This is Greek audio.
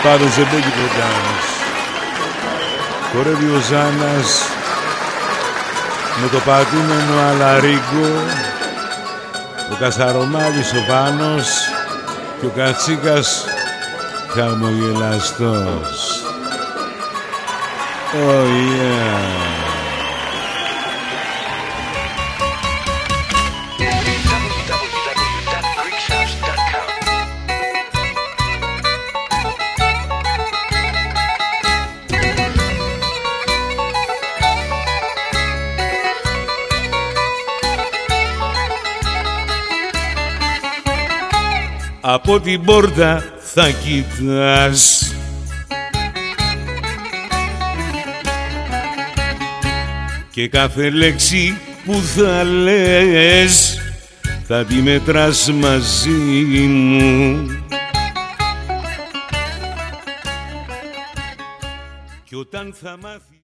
Πάνω Ζεμπέκι Πρωτάνος. Χορεύει ο Ζάνας με το πατούμενο Αλαρίγκο, ο Κασαρομάλης ο Πάνος και ο Κατσίκας χαμογελαστός. Oh yeah. Από την πόρτα θα κοιτάς και κάθε λέξη που θα λες θα τη μετράς μαζί μου. Και όταν θα μάθει